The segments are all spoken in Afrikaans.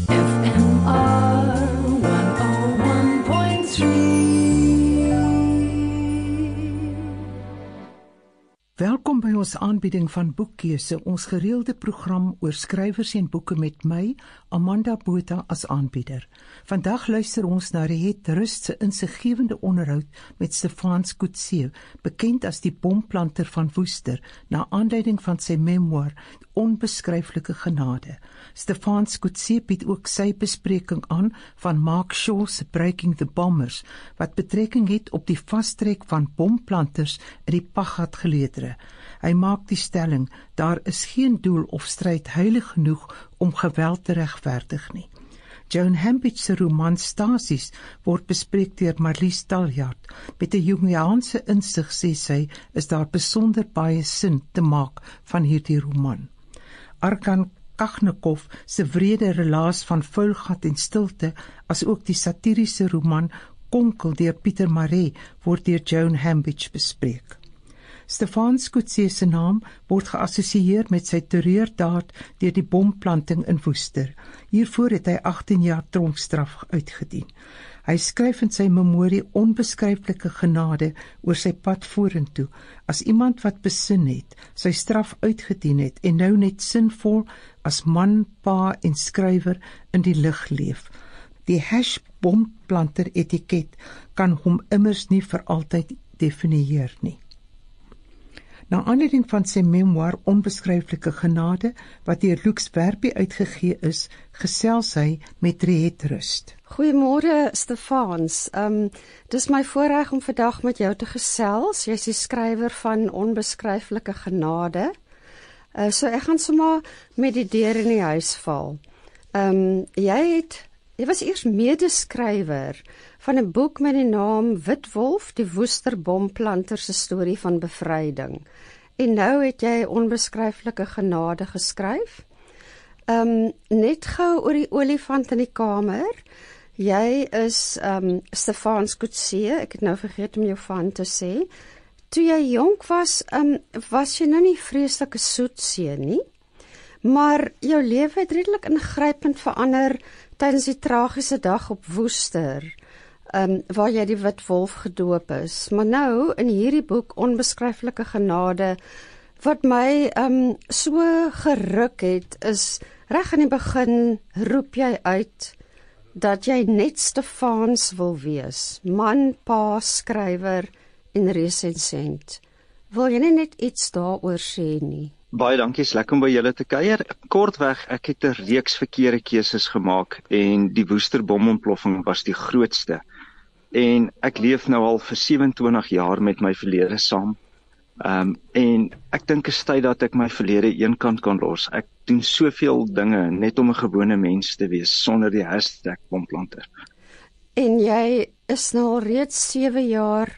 FMR 101.3. Welkom by ons aanbieding van Boekkeuse, ons gereelde program oor skrywers en boeke met my, Amanda Botha, as aanbieder. Vandag luister ons na Riet Rust se insiggewende onderhoud met Stefans Coetzee, bekend as die bomplanter van Woester, na aanleiding van sy memoir Onbeskryflike Genade. Stefans Coetzee bied ook sy bespreking aan van Mark Shaw se Breaking the Bombers, wat betrekking het op die vastrek van bomplanters in die Paggat-geleedere. Hy maak die stelling, daar is geen doel of stryd heilig genoeg om geweld te regverdig nie. Joan Hambidge se roman Stasies word bespreek deur Marlies Taljaard. Met 'n Jungiaanse insig, sê sy, is daar besonder baie sin te maak van hierdie roman. Arkan Kachnikov se wrede relaas van vuilgat en stilte, as ook die satiriese roman Konkel deur Pieter Maree word deur Joan Hambidge bespreek. Stefans Coetzee se naam word geassosieer met sy terreurdaad deur die bomplanting in Woester. Hiervoor het hy 18 jaar tronkstraf uitgedien. Hy skryf in sy memorie Onbeskryflike Genade oor sy pad vorentoe, as iemand wat besin het, sy straf uitgedien het en nou net sinvol as man, pa en skrywer in die lig leef. Die bomplanter etiket kan hom immers nie vir altyd definieer nie. Na aanleiding van sy memoir Onbeskryflike Genade, wat deur Lux Werpie uitgegee is, gesels hy met Riet Rust. Goeiemôre Stefans, dis my voorreg om vandag met jou te gesels. Jy is die skrywer van Onbeskryflike Genade. So ek gaan sommer met die deur in die huis val. Jy was eers medeskrywer van 'n boek met die naam Witwolf, die Woester bomplanter se storie van bevryding. En nou het jy Onbeskryflike Genade geskryf. Net gou oor die olifant in die kamer. Jy is Stefans Coetzee, ek het nou vergeet om jou van te sê. Toe jy jonk was, was jy nou nie vreeslike soetseun nie, maar jou lewe het redelik ingrypend verander tydens die tragiese dag op Woester, waar jy die wit wolf gedoop is. Maar nou, in hierdie boek Onbeskryflike Genade, wat my so geruk het, is reg aan die begin roep jy uit dat jy net Stefans wil wees, man, pa, skrywer en resensent. Wil jy net iets daaroor sê nie? Baie dankie, is lekker om by julle te kuier. Kortweg, ek het 'n reeks verkeerde keuses gemaak en die Woester bomontploffing was die grootste. En ek leef nou al vir 27 jaar met my verlede saam. En ek dink is tyd dat ek my verlede eenkant kan los. Ek doen soveel dinge net om 'n gewone mens te wees sonder die #bomplanter. En jy is nou al reeds 7 jaar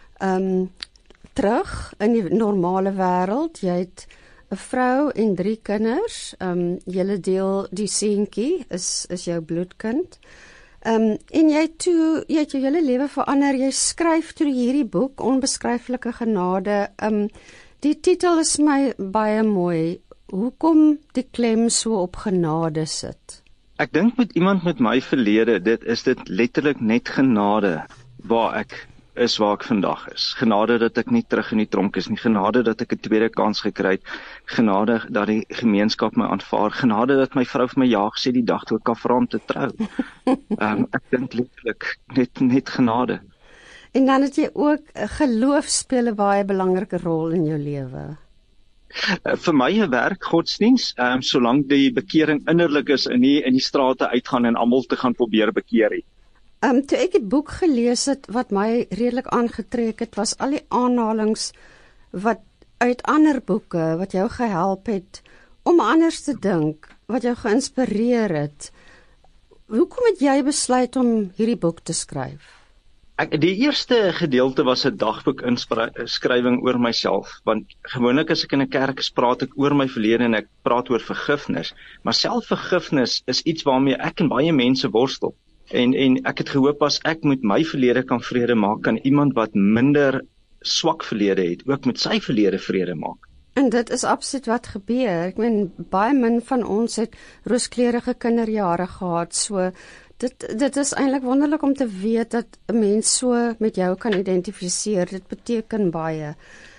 terug in die normale wêreld. Jy het 'n vrou en 3 kinders. Julle deel die seentjie is jou bloedkind. En jy het jou hele lewe verander. Jy skryf toe hierdie boek Onbeskryflike Genade. Die titel is my baie mooi. Hoekom die klem so op genade sit? Ek dink met iemand met my verlede, dit letterlik net genade waar ek vandag is. Genade dat ek nie terug in die tronk is nie, genade dat ek 'n tweede kans gekry het, genade dat die gemeenskap my aanvaar, genade dat my vrou vir my ja gesê die dag toe ek kan vra om te trou. Ek dink letterlik net genade. En dan het jy ook geloof speel 'n baie belangrike rol in jou lewe. Vir my 'n werk godsdiens, solank die bekering innerlik is en nie in die strate uitgaan en almal te gaan probeer bekeer nie. Toe ek die boek gelees het, wat my redelik aangetrek het, was al die aanhalings wat uit ander boeke, wat jou gehelp het om anders te dink, wat jou geïnspireer het. Hoekom het jy besluit om hierdie boek te skryf? Die eerste gedeelte was 'n dagboek-inskrywing oor myself, want gewoonlik as ek in 'n kerk is, praat ek oor my verlede en ek praat oor vergifnis, maar selfvergifnis is iets waarmee ek en baie mense worstel. En ek het gehoop as ek met my verlede kan vrede maak, kan iemand wat minder swak verlede het, ook met sy verlede vrede maak. En dit is absoluut wat gebeur. Ek meen, baie min van ons het rooskleurige kinderjare gehad, so dit is eintlik wonderlik om te weet dat 'n mens so met jou kan identifiseer. Dit beteken baie.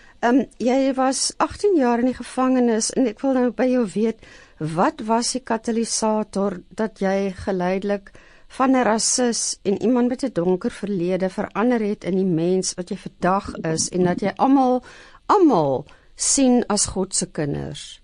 Jy was 18 jaar in die gevangenis en ek wil nou by jou weet, wat was die katalysator dat jy geleidelik van 'n rasis en iemand met 'n donker verlede verander het in die mens wat jy vandag is en dat jy almal sien as God se kinders?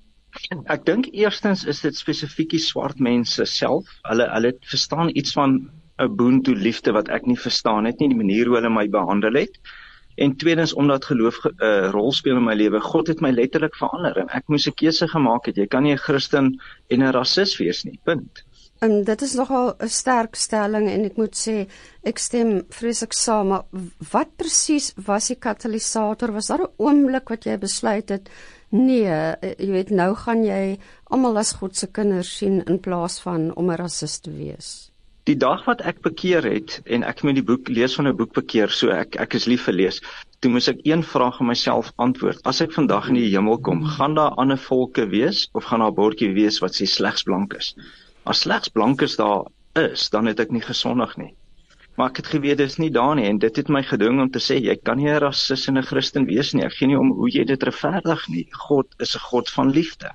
Ek dink eerstens is dit spesifiek die swart mense self. Hulle verstaan iets van 'n boontoe liefde wat ek nie verstaan het nie, die manier hoe hulle my behandel het. En tweedens omdat geloof 'n rol speel in my lewe. God het my letterlik verander en ek moes 'n keuse gemaak het. Jy kan nie 'n Christen en 'n rasis wees nie. Punt. En dit is nogal 'n sterk stelling en ek moet sê ek stem vreeslik saam, maar wat presies was die katalysator? Was daar 'n oomblik wat jy besluit het, nee, jy weet, nou gaan jy almal as God se kinders sien in plaas van om 'n rasis te wees? Die dag wat ek bekeer het en ek met die boek lees van 'n boek bekeer, so ek is lief vir lees, toe moes ek een vraag aan myself antwoord. As ek vandag in die hemel kom, gaan daar ander volke wees of gaan daar 'n bordjie wees wat sê slegs blank is? As slegs blankes daar is, dan het ek nie gesondig nie. Maar ek het geweet dit is nie daar nie en dit het my gedwing om te sê jy kan nie 'n rasis en 'n Christen wees nie. Ek gee nie om hoe jy dit regverdig nie. God is 'n God van liefde.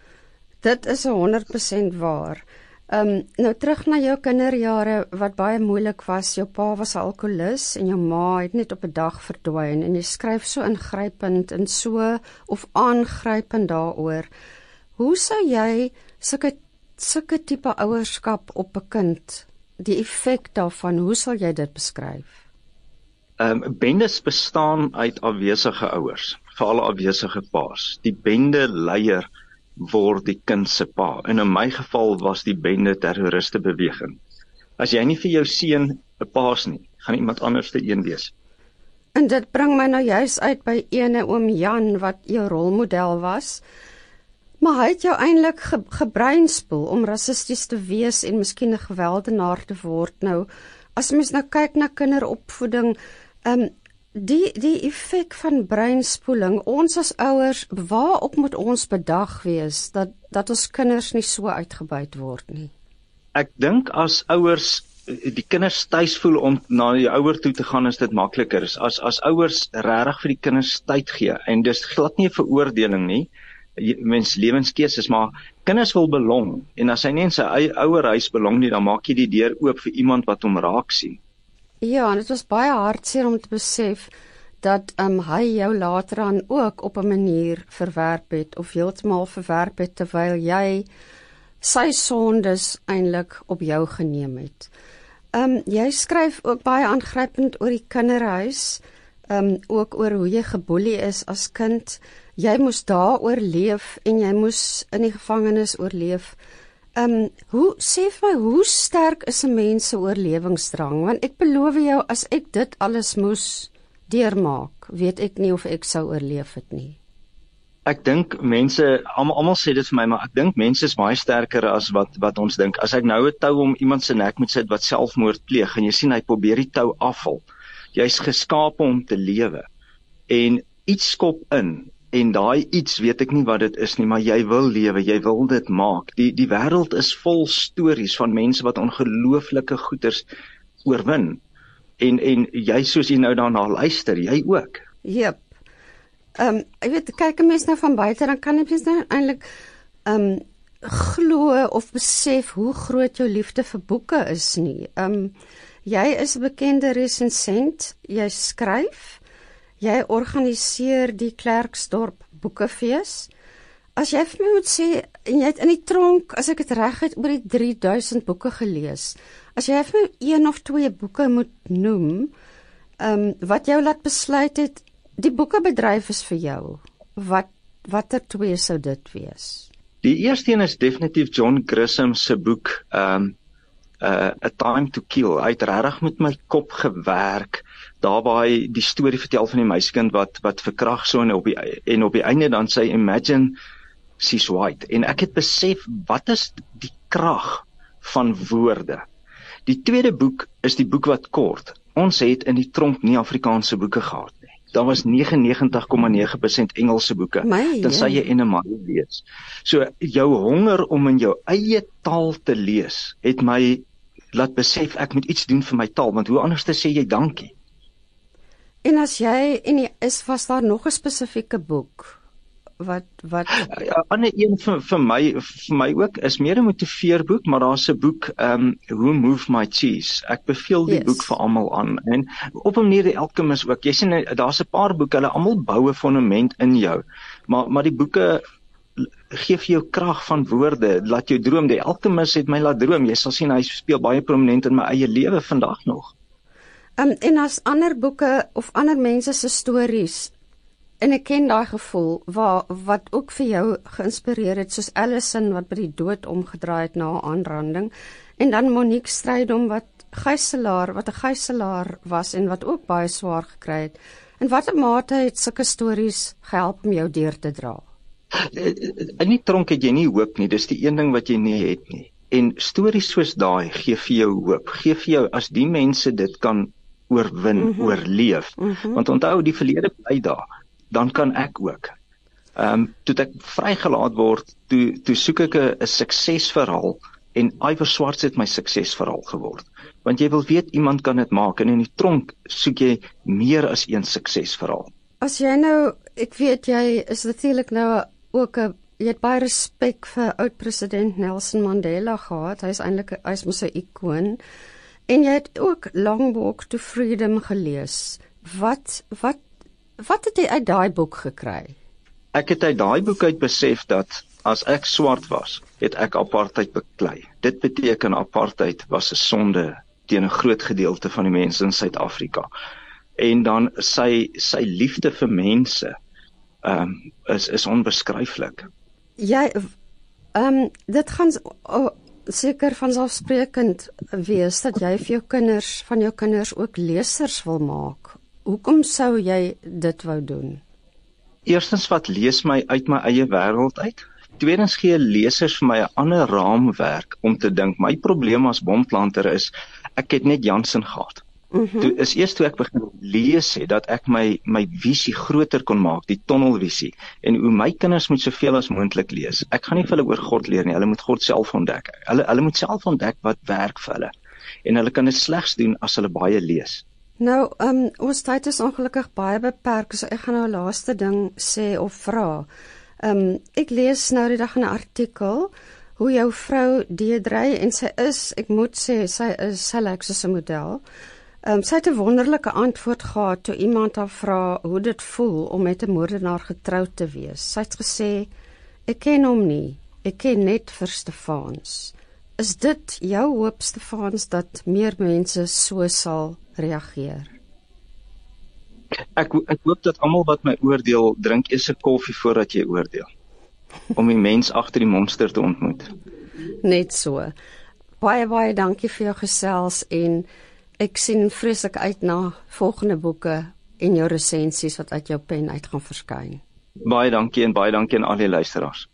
Dit is 100% waar. Nou terug na jou kinderjare wat baie moeilik was. Jou pa was 'n alkoholist en jou ma het net op 'n dag verdwyn en jy skryf so ingrypend en so of aangrypend daaroor. Hoe sou jy sulke tipe ouerskap op 'n kind, die effek daarvan, hoe sal jy dit beskryf? Bendes bestaan uit afwesige ouers, veral afwesige paas. Die bende leier word die kind se pa. En in my geval was die bende terroriste beweging. As jy nie vir jou seun 'n paas nie, gaan iemand anders te een wees. En dit bring my nou juis uit by ene oom Jan wat jou rolmodel was. Maar hy het jou eintlik gebreinspoel om rassisties te wees en miskien 'n geweldenaar te word. Nou, as mens nou kyk na kinderopvoeding, die effek van breinspoeling, ons as ouers, waarop moet ons bedag wees dat ons kinders nie so uitgebuit word nie? Ek dink as ouers die kinders tuis voel om na die ouer toe te gaan, is dit makliker. As ouers regtig vir die kinders tyd gee, en dis glad nie 'n veroordeling nie, mens lewenskeuses, maar kinders wil belong, en as hy nie in sy ouerhuis belong nie, dan maak jy die deur oop vir iemand wat hom raak sien. Ja, en dit was baie hartseer om te besef dat hy jou later aan ook op 'n manier verwerp het, of heeltemal verwerp het, terwyl jy sy sondes eintlik op jou geneem het. Jy skryf ook baie aangrypend oor die kinderhuis, ook oor hoe jy geboelie is as kind. Jy moes daar oorleef en jy moes in die gevangenis oorleef. Sê vir my, hoe sterk is 'n mens se oorlewingsdrang? Want ek beloof jou, as ek dit alles moes deurmaak, weet ek nie of ek sou oorleef het nie. Ek dink mense, almal sê dit vir my, maar ek dink mense is baie sterker as wat ons dink. As ek nou 'n tou om iemand se nek moet sit wat selfmoord pleeg, en jy sien hy probeer die tou afval, jy's geskape om te lewe, en iets skop in, en daai iets weet ek nie wat dit is nie, maar jy wil lewe, jy wil dit maak. Die wêreld is vol stories van mense wat ongelooflike goeders oorwin, en jy, soos jy nou daarna luister, jy ook. Jep. Ek weet, kyk 'n mens nou van buite, dan kan jy mens nou eintlik glo of besef hoe groot jou liefde vir boeke is nie. Jy is 'n bekende resensent, jy skryf, jy organiseer die Klerksdorp Boekefees. As jy vir my moet sê, en jy het in die tronk, as ek dit reg het, oor die 3000 boeke gelees. As jy vir my 1 of 2 boeke moet noem, wat jou laat besluit het, die boekebedryf is vir jou, watter 2 sou dit wees? Die eerste een is definitief John Grisham se boek, A Time to Kill. Hy het regtig met my kop gewerk, daar waar hy die storie vertel van die meisiekind wat verkragt so, en op die einde dan sê, imagine she's white. En ek het besef, wat is die krag van woorde? Die tweede boek is die boek wat kort. Ons het in die tronk nie Afrikaanse boeke gehad nie. daar was 99,9% Engelse boeke, dan sal jy in 'n mile lees. So jou honger om in jou eie taal te lees, het my laat besef ek moet iets doen vir my taal, want hoe anders te sê jy dankie? En as jy was daar nog 'n spesifieke boek wat ander een vir my ook is meer 'n motiveerboek, maar daar's 'n boek Who Moved My Cheese. Ek beveel die boek vir almal aan en op 'n manier die Alchemist ook. Jy sien daar's 'n paar boeke, hulle almal bou 'n fondament in jou. Maar die boeke gee vir jou krag van woorde, laat jou droom. Die Alchemist het my laat droom. Jy sal sien hy speel baie prominent in my eie lewe vandag nog. En as ander boeke of ander mense se stories, en ek ken daai gevoel wat ook vir jou geïnspireer het, soos Allison wat by die dood omgedraai het na 'n aanranding, en dan Monique Strydom wat 'n gijslaer was en wat ook baie swaar gekry het. In watter mate het sulke stories gehelp om jou deur te dra? In die tronk het jy nie hoop nie, dis die een ding wat jy nie het nie. En stories soos daai gee vir jou hoop, gee vir jou as die mense dit kan oorwin, oorleef. Want onthou die verlede bly daar. Dan kan ek ook. Toe ek vrygelaat word, toe soek ek 'n suksesverhaal en Iver Swarts het my suksesverhaal geword. Want jy wil weet iemand kan dit maak en in die tronk soek jy meer as een suksesverhaal. As jy nou, ek weet jy is natuurlik nou ook jy het baie respek vir oud-president Nelson Mandela gehad. Hy's mos 'n ikoon. En jy het ook Long Walk to Freedom gelees. Wat het jy uit daai boek gekry? Ek het uit daai boek uit besef dat as ek swart was, het ek apartheid beklei. Dit beteken apartheid was 'n sonde teen 'n groot gedeelte van die mense in Suid-Afrika. En dan sy liefde vir mense is onbeskryflik. Dit gaan seker vanselfsprekend wees dat jy vir van jou kinders ook lesers wil maak. Hoekom sou jy dit wou doen? Eerstens wat lees my uit my eie wêreld uit. Tweedens gee lesers vir my 'n ander raamwerk om te dink. My probleem as bomplanter is ek het net Jansen gehad. Toe ek begin lees het dat ek my visie groter kon maak, die tunnelvisie. En hoe my kinders moet soveel as moontlik lees. Ek gaan nie vir hulle oor God leer nie. Hulle moet God self ontdek. Hulle moet self ontdek wat werk vir hulle. En hulle kan dit slegs doen as hulle baie lees. Nou, ons tyd is ongelukkig baie beperk, so ek gaan nou 'n laaste ding sê of vra. Ek lees nou die dag 'n artikel hoe jou vrou Deidre, en ek moet sê, sy lyk soos 'n model. Sy het 'n wonderlike antwoord gehad toe iemand haar vra hoe dit voel om met 'n moordenaar getroud te wees. Sy het gesê, ek ken hom nie, ek ken net vir Stefans. Is dit jou hoop, Stefans, dat meer mense so sal reageer? Ek hoop dat almal wat my oordeel, drink eers 'n koffie voordat jy oordeel. Om die mens agter die monster te ontmoet. Net so. Baie dankie vir jou gesels en ek sien vreeslik uit na volgende boeke en jou resensies wat uit jou pen uit gaan verskyn. Baie dankie en baie dankie aan al die luisteraars.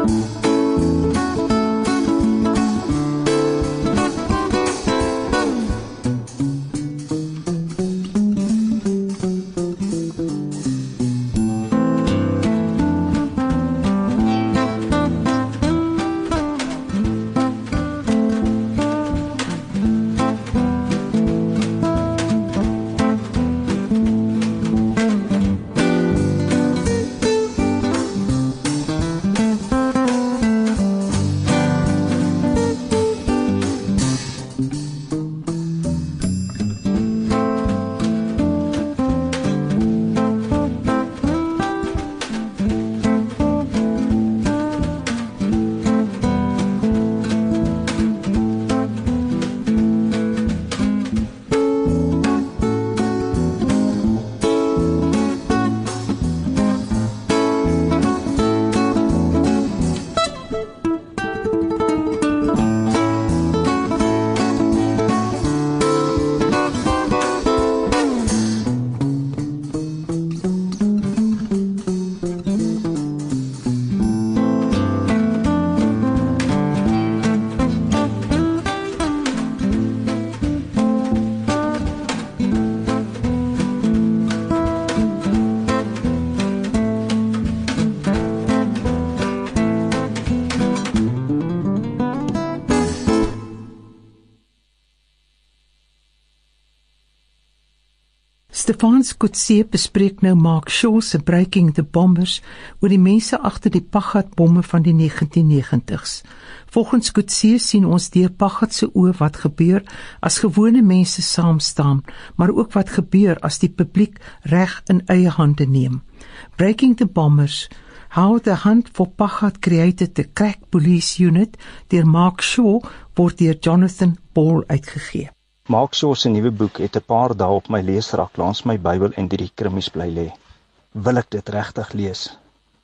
Stefans Coetzee bespreek nou Mark Shaw se Breaking the Bombers oor die mense agter die Pagad-bomme van die 1990s. Volgens Coetzee sien ons deur Pagad se oë wat gebeur as gewone mense saam staan, maar ook wat gebeur as die publiek reg in eie hande neem. Breaking the Bombers, How the Hunt for Pagad Created the Crack Police Unit deur Mark Shaw word deur Jonathan Ball uitgegee. Mark Shaw se nuwe boek het 'n paar dae op my leesrak langs my Bybel en die krimmies bly lê. Wil ek dit regtig lees?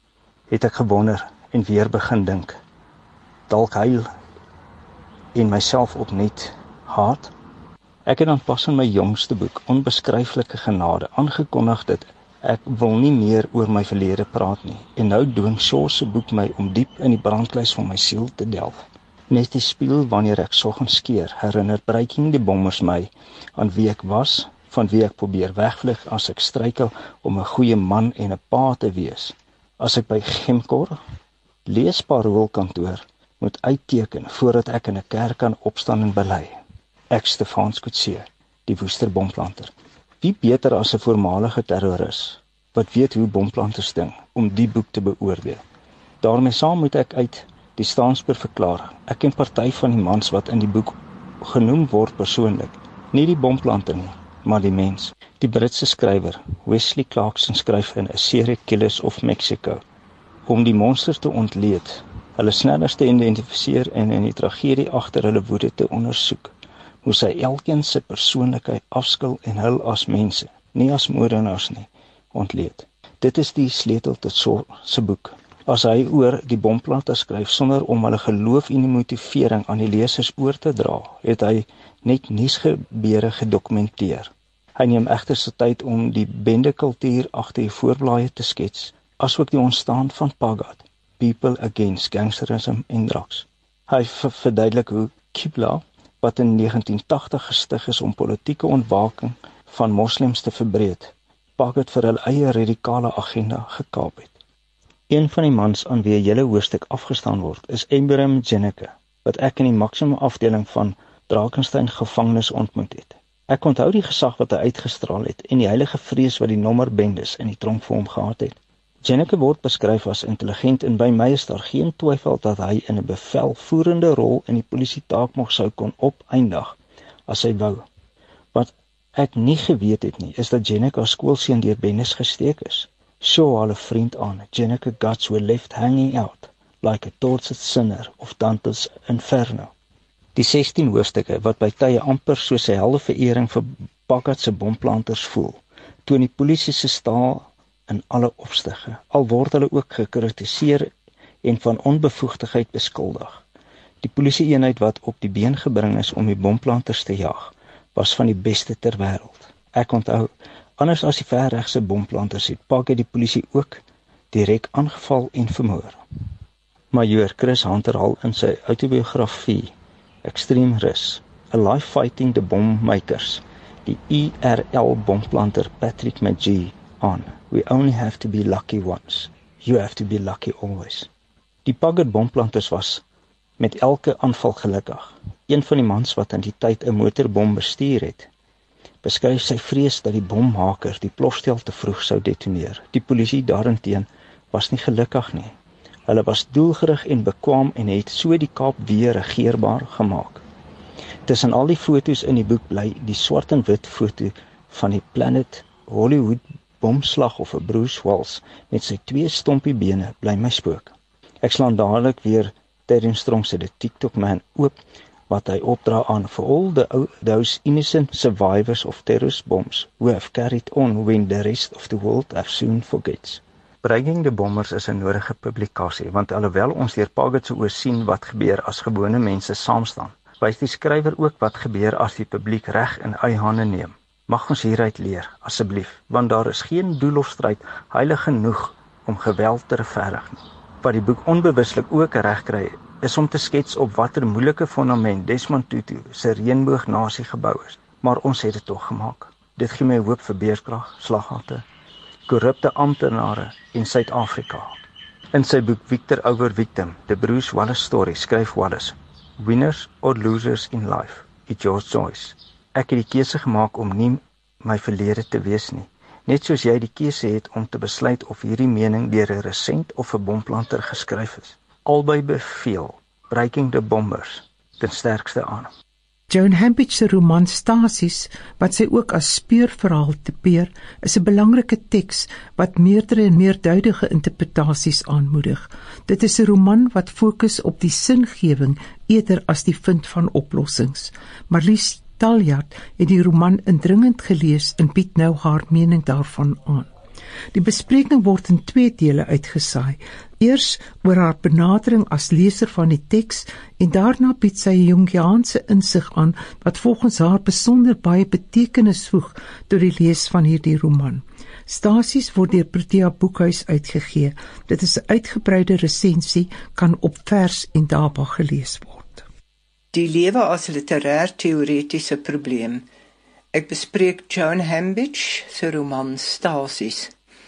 Het ek gewonder en weer begin dink. Dalk huil en myself opnuut haat. Ek het dan pas in my jongste boek, Onbeskryflike Genade, aangekondig dat ek wil nie meer oor my verlede praat nie. En nou dwing Shaw se boek my om diep in die brandkluis van my siel te delf. Net die spieël wanneer ek soggens keer, herinner Breaking the Bombers my aan wie ek was, van wie ek probeer wegvlug as ek struikel om 'n goeie man en 'n pa te wees. As ek by Gemkor, leesparoolkantoor, moet uitteken voordat ek in 'n kerk kan opstaan en bely. Ek Stefans Coetzee, die Woester bomplanter. Wie beter as 'n voormalige terroris, wat weet hoe bomplanters ding, om die boek te beoordeel. Daarmee saam moet ek uit die staanspoor verklaar. Ek ken party van die mans wat in die boek genoem word persoonlik. Nie die bomplanter nie, maar die mens. Die Britse skrywer Wesley Clarkson skryf in A Serial Killers of Mexico om die monsters te ontleed, hulle sneller te identifiseer en in die tragedie agter hulle woede te ondersoek, moes hy elkeen se persoonlikheid afskil en hul as mense, nie as moordenaars nie, ontleed. Dit is die sleutel tot Shaw se boek. As hy oor die bomplanter skryf sonder om hulle geloof en die motivering aan die lesers oor te dra, het hy net nuusgebeure gedokumenteer. Hy neem egter sy tyd om die bendekultuur agter die voorblaaie te skets, asook die ontstaan van Pagad, People Against Gangsterism en drugs. Hy verduidelik hoe Qibla, wat in 1980 gestig is om politieke ontwaking van moslems te verbreed, Pagad vir hulle eie radikale agenda gekaap het. Een van die mans aan wie 'n hele hoofstuk afgestaan word, is Abraham Jenneke, wat ek in die maksimum afdeling van Drakensberg gevangenis ontmoet het. Ek onthou die gesag wat hy uitgestraal het en die heilige vrees wat die nommerbendes in die tronk vir hom gehad het. Jenneke word beskryf as intelligent en by my is daar geen twyfel dat hy in 'n bevelvoerende rol in die polisie taak mag sou kon opeindig as hy wou. Wat ek nie geweet het nie, is dat Jenneke as skoolseun deur bendes gesteek is. Shaw hulle vriend aan, Jenneke guts were left hanging out, like a tortured sinner of Dante's Inferno. Die 16 hoofstukke, wat by tye amper soos 'n heldeverering vir Pagad se bomplanters voel, toon die polisie se staal in alle opsigte, al word hulle ook gekritiseer en van onbevoegdheid beskuldig. Die polisie-eenheid wat op die been gebring is om die bomplanters te jag, was van die beste ter wêreld. Ek onthou, anders as die verregse bomplanters het Pagad die polisie ook direk aangeval en vermoor. Majoor Chris Hunter Hall in sy autobiografie Extreme Risk, A Life Fighting the Bombmakers, die IRL bomplanter Patrick McGee aan. We only have to be lucky once. You have to be lucky always. Die Paggard bomplanters was met elke aanval gelukkig. Een van die mans wat in die tyd 'n motorbom bestuur het, beskryf sy vrees dat die bommaker die plofstel te vroeg sou detoneer. Die polisie daarenteen was nie gelukkig nie. Hulle was doelgerig en bekwaam en het so die Kaap weer regeerbaar gemaak. Tussen al die foto's in die boek bly die swart en wit foto van die Planet Hollywood bomslagoffer Bruce Walsh met sy 2 stompie bene bly my spook. Ek slaan dadelik weer Terence Strong se The TikTok Man oop wat hy opdra aan for all those innocent survivors of terrorist bombs who have carried on when the rest of the world have soon forgets. Breaking the Bombers is 'n nodige publikasie, want alhoewel ons deur Paggard se oë sien wat gebeur as gewone mense saamstaan, wys die skrywer ook wat gebeur as die publiek reg in eie hande neem. Mag ons hieruit leer, asseblief, want daar is geen doel of stryd heilig genoeg om geweld te regverdig nie. Wat die boek onbewuslik ook reg kry, is om te skets op watter moeilike fondament Desmond Tutu se reënboognasie gebou is, maar ons het dit tog gemaak. Dit gee my hoop vir beerkrag, slaggate, korrupte amptenare in Suid-Afrika. In sy boek Victor Over Victim, The Bruce Wallace Story, skryf Wallace, Winners or losers in life, it's your choice. Ek het die keuse gemaak om nie my verlede te wees nie, net soos jy die keuse het om te besluit of hierdie mening deur 'n resent of 'n bomplanter geskryf is. Albei beveel Breaking the Bombers ten sterkste aan. Joan Hambidge se roman Stasies, wat sy ook as speurverhaal typeer, is 'n belangrike teks wat meerdere en meerduidige interpretasies aanmoedig. Dit is 'n roman wat fokus op die singewing eerder as die vind van oplossings. Marlies Taljaard het die roman indringend gelees en bied nou haar mening daarvan aan. Die bespreking word in 2 dele uitgesaai. Eers oor haar benadering as leser van die teks en daarna bied sy 'n Jungiaanse insig aan wat volgens haar besonder baie betekenis voeg tot die lees van hierdie roman. Stasies word deur Protea Boekhuis uitgegee. Dit is 'n uitgebreide resensie, kan op Vers en Daba gelees word. Die lewe as literêr-teoretiese probleem. Ek bespreek Joan Hambidge se roman Stasies.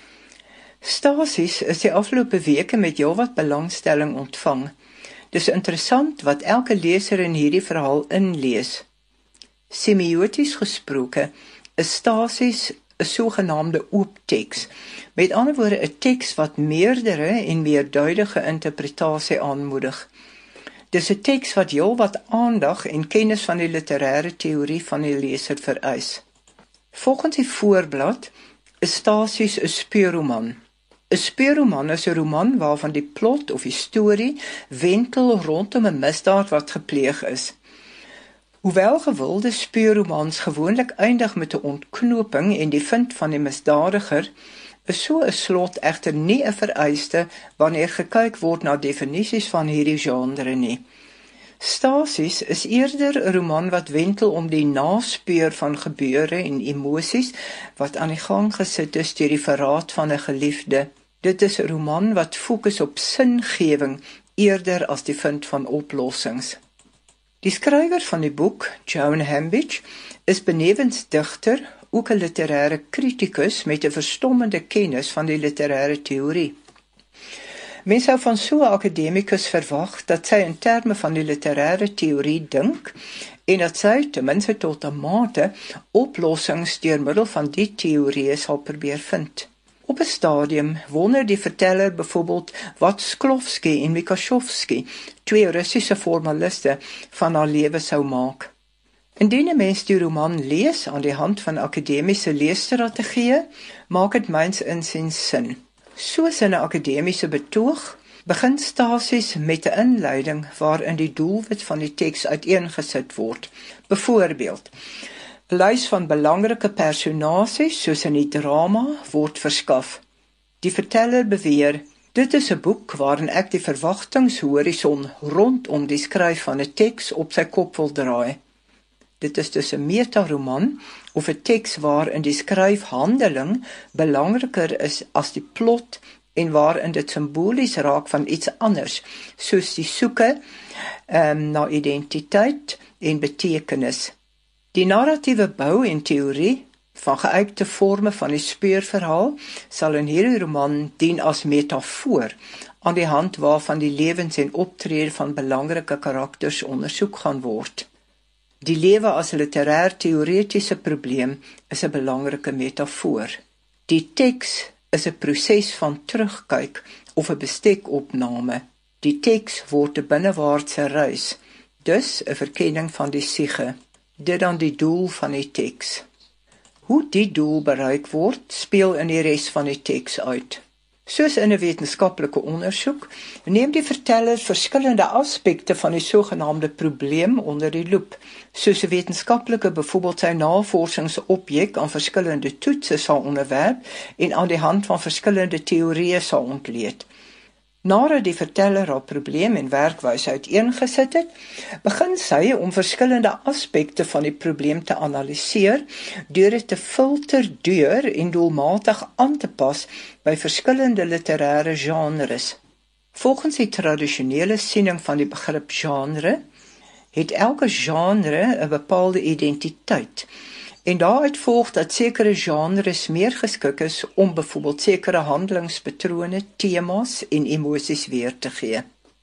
Stasies is die afgelope weke met heelwat belangstelling ontvang. Dis interessant wat elke leser in hierdie verhaal inlees. Semioties gesproke is Stasies 'n sogenaamde oop teks, met ander woorde 'n teks wat meerdere en meerduidige interpretasie aanmoedig. Dis 'n teks wat heelwat aandag en kennis van die literêre teorie van die leser vereis. Volgens die voorblad is Stasies 'n speurroman. 'n Speurroman is 'n roman waarvan die plot of die storie wentel rondom 'n misdaad wat gepleeg is. Hoewel gewilde speurromans gewoonlik eindig met 'n ontknoping en die vind van die misdadiger, is so 'n slot egter nie 'n vereiste wanneer gekyk word na definisies van hierdie genre nie. Stasies is eerder 'n roman wat wentel om die naspeur van gebeure en emosies wat aan die gang gesit is deur die verraad van 'n geliefde. Dit is 'n roman wat fokus op singewing eerder as die vind van oplossings. Die skrywer van die boek, Joan Hambidge, is benewens digter ook 'n literêre kritikus met 'n verstommende kennis van die literêre teorie. Mens sou van so 'n akademikus verwag dat sy in terme van die literêre teorie dink en dat sy, ten minste tot 'n mate, oplossings deur middel van die teorieë sal probeer vind. Op 'n stadium wonder die verteller byvoorbeeld wat Shklovsky en Mikashowski, 2 Russiese formaliste, van haar lewe sou maak. Indien 'n mens die roman lees aan die hand van akademiese leesstrategieë, maak dit myns insiens sin. Soos in 'n akademiese betoog, begin Stasies met 'n inleiding waarin die doelwit van die teks uiteengesit word. Byvoorbeeld, 'n lys van belangrike personasies soos in die drama word verskaf. Die verteller beweer, dit is 'n boek waarin ek die verwagtingshorison rondom die skryf van 'n teks op sy kop wil draai. Dit is dus 'n metaroman of 'n teks waarin die skryfhandeling belangriker is as die plot en waarin dit simbolies raak van iets anders, soos die soeke na identiteit en betekenis. Die narratiewe bou en teorie van geuite forme van die speurverhaal sal in hierdie roman dien as metafoor, aan die hand waarvan die lewens en optrede van belangrike karakters ondersoek gaan word. Die lewe as literêr-teoretiese probleem is 'n belangrike metafoor. Die teks is 'n proses van terugkyk of 'n bestekopname. Die teks word 'n binnewaartse reis, dus 'n verkenning van die siege. Dit dan die doel van die teks. Hoe die doel bereik word, speel in die res van die teks uit. Soos in 'n wetenskaplike ondersoek, neem die verteller verskillende aspekte van die sogenaamde probleem onder die loep, soos 'n wetenskaplike byvoorbeeld sy navorsingsobjek aan verskillende toetse sal onderwerp en aan die hand van verskillende teorieë sal ontleed. Nadat die verteller haar probleem en werkwyse uiteengesit het, begin sy om verskillende aspekte van die probleem te analiseer, deur dit te filter deur en doelmatig aan te pas by verskillende literêre genres. Volgens die tradisionele siening van die begrip genre, het elke genre 'n bepaalde identiteit, en daaruit volg dat sekere genres meer geskik is om byvoorbeeld sekere handelingspatrone, temas en emosies weer te gee.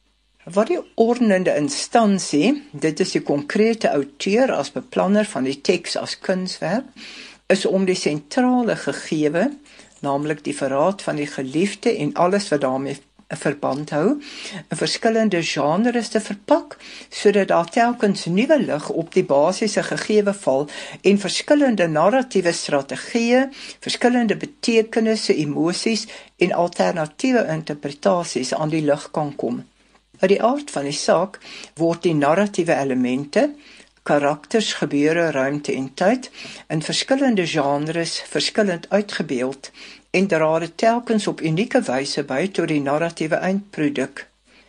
Wat die ordenende instansie, dit is die konkrete outeur as beplanner van die teks as kunswerk, is om die sentrale gegewe, naamlik die verraad van die geliefde en alles wat daarmee verband hou, in verskillende genres te verpak, sodat daar telkens nuwe lig op die basiese gegewe val en verskillende narratiewe strategieë, verskillende betekenisse, emosies en alternatiewe interpretasies aan die lig kan kom. Uit die aard van die saak word die narratiewe elemente, karakters, gebeure, ruimte en tyd, in verskillende genres verskillend uitgebeeld en dra dit telkens op unieke wyse by tot die narratiewe eindproduk.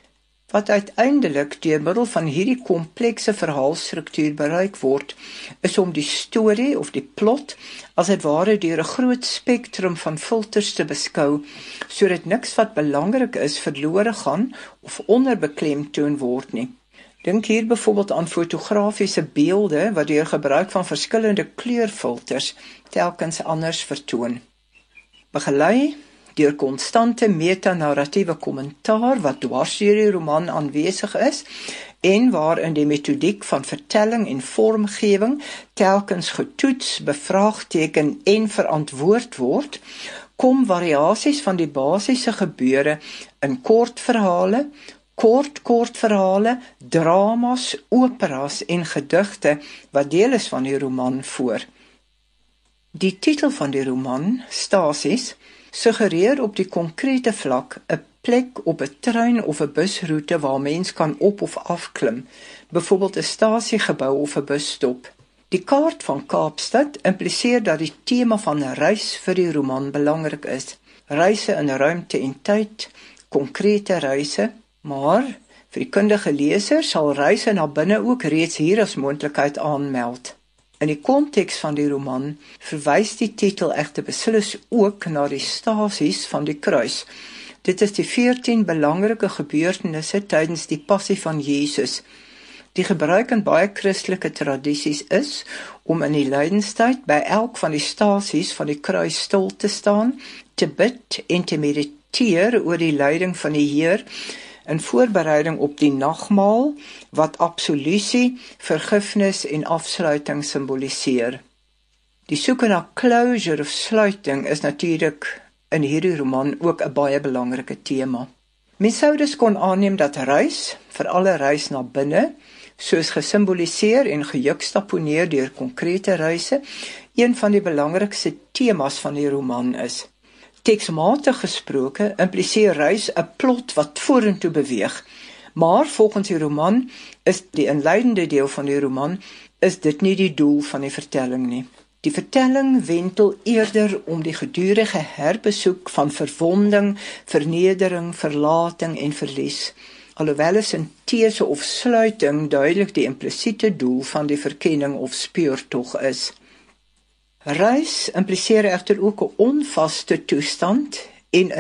Wat uiteindelik deur middel van hierdie komplekse verhaalstruktuur bereik word, is om die storie of die plot as dit ware deur 'n groot spektrum van filters te beskou, sodat niks wat belangrik is verlore gaan of onderbeklemtoon word nie. Dink hier byvoorbeeld aan fotografiese beelde wat deur gebruik van verskillende kleurfilters telkens anders vertoon. Begelei deur konstante metanarratiewe kommentaar wat dwars deur die roman aanwesig is en waarin die metodiek van vertelling en vormgewing telkens getoets, bevraagteken en verantwoord word, kom variasies van die basiese gebeure in kortverhale, kortverhale, dramas, operas en gedigte wat deel is van die roman voor. Die titel van die roman, Stasies, suggereer op die konkrete vlak 'n plek op 'n trein of 'n busroete waar mens kan op of afklim, byvoorbeeld 'n stasiegebou of 'n busstop. Die kaart van Kaapstad impliseer dat die tema van 'n reis vir die roman belangrik is. Reise in ruimte en tyd, konkrete reise, maar vir die kundige leser sal reise na binne ook reeds hier as moontlikheid aanmeld. In die konteks van die roman verwys die titel egter beslis ook na die stasies van die kruis. Dit is die 14 belangrike gebeurtenisse tydens die passie van Jesus. Die gebruik in baie Christelike tradisies is om in die lydenstyd by elk van die stasies van die kruis stil te staan, te bid en te mediteer oor die lyding van die Heer in voorbereiding op die nagmaal wat absolusie, vergifnis en afsluiting simboliseer. Die soeke na closure of sluiting is natuurlik in hierdie roman ook 'n baie belangrike tema. Mens sou dus kon aanneem dat reis, veral 'n reis na binne, soos gesimboliseer en gejuxtaponeer deur konkrete reise, een van die belangrikste temas van die roman is. Teksmatig gesproke impliseer reis 'n plot wat vorentoe beweeg, maar volgens die roman is die inleidende deel van die roman is dit nie die doel van die vertelling nie. Die vertelling wentel eerder om die gedurende herbesoek van verwonding, vernedering, verlating en verlies, alhoewel 'n sintese of sluiting duidelik die implisiete doel van die verkenning of speurtog is. Reis impliseer egter ook 'n onvaste toestand en 'n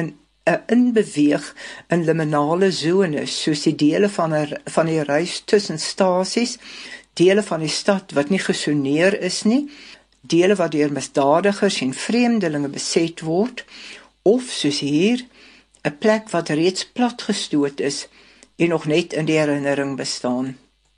inbeweeg in liminale zones, soos die dele van die reis tussen stasies, dele van die stad wat nie gesoneer is nie, dele wat deur misdadigers en vreemdelinge beset word, of soos hier, 'n plek wat reeds platgestoot is en nog net in die herinnering bestaan.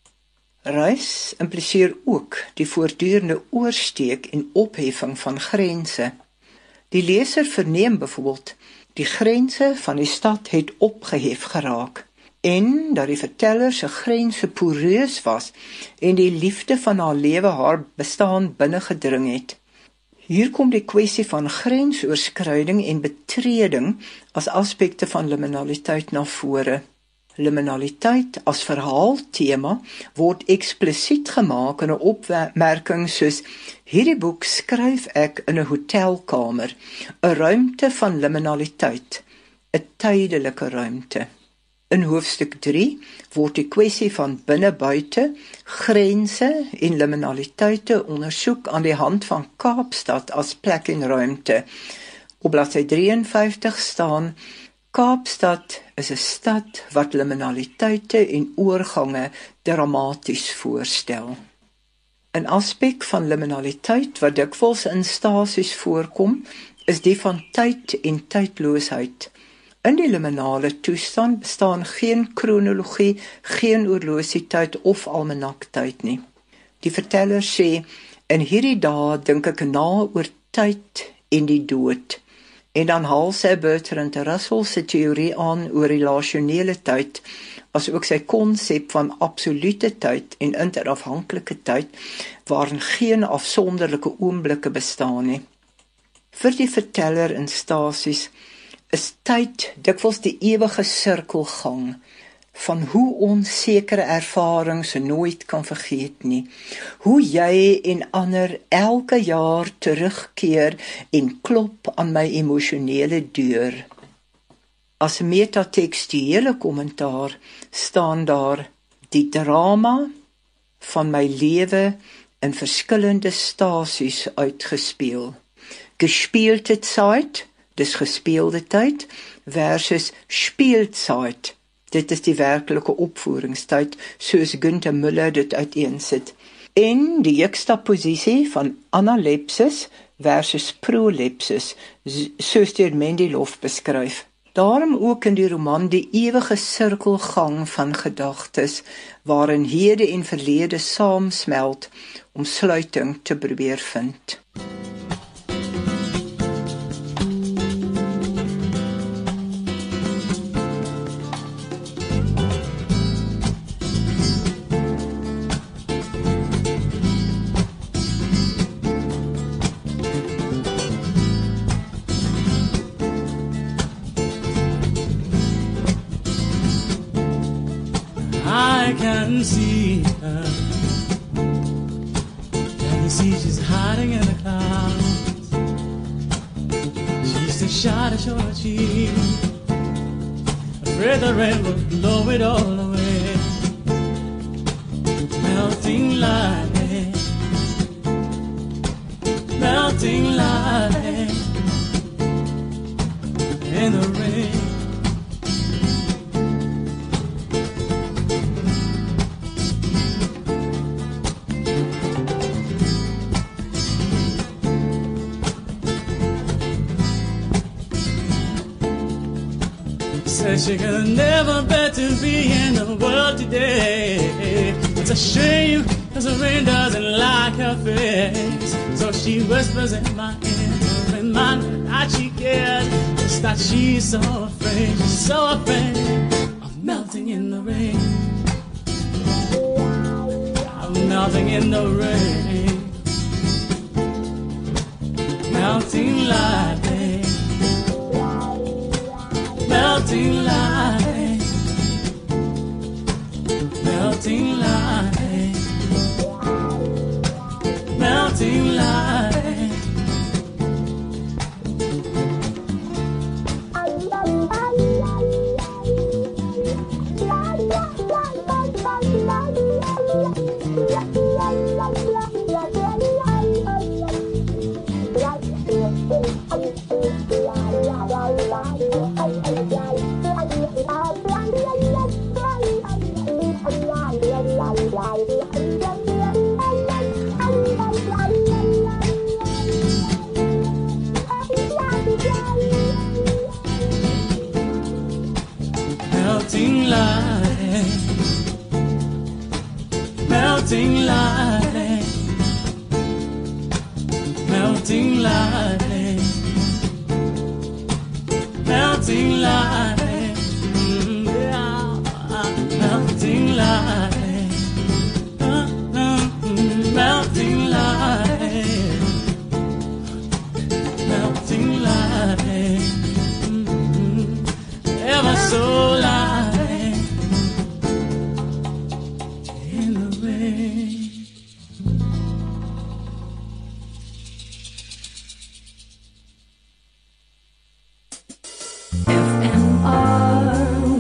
Reis impliseer ook die voortdurende oorsteek en opheffing van grense. Die leser verneem byvoorbeeld, die grense van die stad het opgehef geraak, en dat die verteller se grense poreus was en die liefde van haar lewe haar bestaan binnengedring het. Hier kom die kwessie van grensoorskruiding en betreding as aspekte van liminaliteit na vore. Liminaliteit as verhaaltema word eksplisiet gemaak in 'n opmerking soos: hierdie boek skryf ek in 'n hotelkamer, 'n ruimte van liminaliteit, 'n tydelike ruimte. In hoofstuk 3 word die kwessie van binne-buite, grense en liminaliteite ondersoek aan die hand van Kaapstad as plek en ruimte. Op bladsy 53 staan: Kaapstad is 'n stad wat liminaliteite en oorgange dramaties voorstel. 'n Aspek van liminaliteit wat dikwels in stasies voorkom, is die van tyd en tydloosheid. In die liminale toestand bestaan geen kronologie, geen oorlosietyd of almanaktyd nie. Die verteller sê: in hierdie dae dink ek na oor tyd en die dood. En dan haal sy Bertrand Russell se teorie aan oor relasionele tyd, as ook sy konsep van absolute tyd en interafhanklike tyd, waarin geen afsonderlike oomblikke bestaan nie. Vir die verteller in stasies is tyd dikwels die ewige sirkelgang van hoe onsekere ervarings nooit kan vergeet nie, hoe jy en ander elke jaar terugkeer en klop aan my emosionele deur. As metatekstuele kommentaar staan daar: die drama van my lewe in verskillende stasies uitgespeel. Gespielte Zeit, dis gespeelde tyd, versus Spielzeit, dit is die werklike opvoeringstyd, soos Günther Müller dit uiteensit. En die juxtaposisie van analepsis versus prolepsis, soos deur Mendelhoff beskryf. Daarom ook in die roman die ewige sirkelgang van gedagtes, waarin hede en verlede saamsmelt om sluiting te probeer vind. I can see her. I can see she's hiding in the clouds. She's still shy to show her cheek, afraid the rain will blow it all away. Melting light, melting light in the rain. Says she could never bear to be in the world today. It's a shame, cause the rain doesn't like her face. So she whispers in my ear to remind me that she cares. Just that she's so afraid, she's so afraid of melting in the rain. Of melting in the rain. Melting light, melting light, melting light, melting light. melting light, melting light, melting light, melting light, yeah, melting light, melting light, melting light, ever so light in the rain. FMR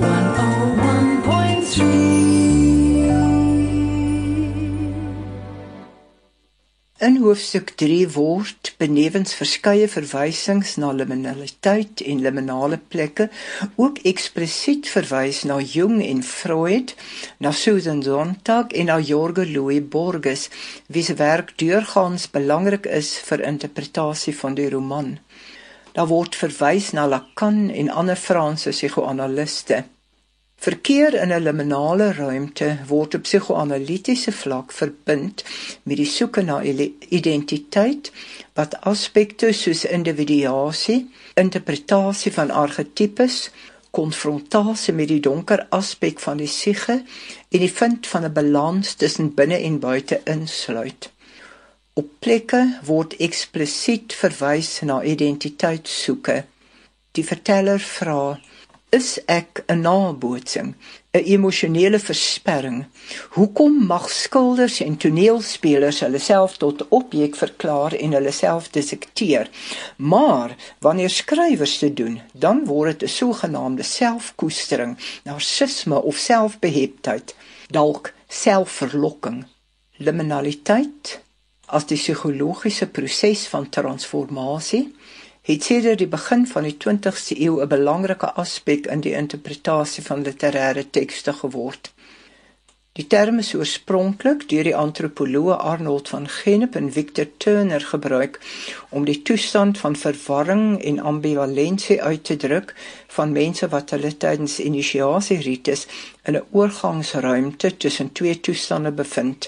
101.3. In hoofstuk 3 word, benewens verskeie verwysings na liminaliteit en liminale plekke, ook eksplisiet verwys na Jung en Freud, na Susan Sontag en na Jorge Luis Borges, wie se werk deurgaans belangrik is vir interpretasie van die roman. Daar word verwys na Lacan en ander Franse psigoanaliste. Verkeer in 'n liminale ruimte word op psigoanalitiese vlak verbind met die soeke na identiteit, wat aspekte soos individuasie, interpretasie van argetipes, konfrontasie met die donker aspek van die siege en die vind van 'n balans tussen binne en buite insluit. Op plekke word eksplisiet verwys na identiteitssoeke. Die verteller vra: is ek 'n nabootsing, 'n emosionele versperring? Hoekom mag skilders en toneelspelers hulle self tot objek verklaar en hulle self dissekteer? Maar wanneer skrywers dit doen, dan word dit 'n sogenaamde selfkoestering, narcisme of selfbeheptheid, dalk selfverlokking. Liminaliteit as die psigologiese proses van transformasie het sedert die begin van die 20ste eeu 'n belangrike aspek in die interpretasie van literêre tekste geword. Die term is oorspronklik deur die antropoloë Arnold van Gennep en Victor Turner gebruik om die toestand van verwarring en ambivalensie uit te druk van mense wat hulle tydens inisiasierites in 'n oorgangsruimte tussen twee toestande bevind.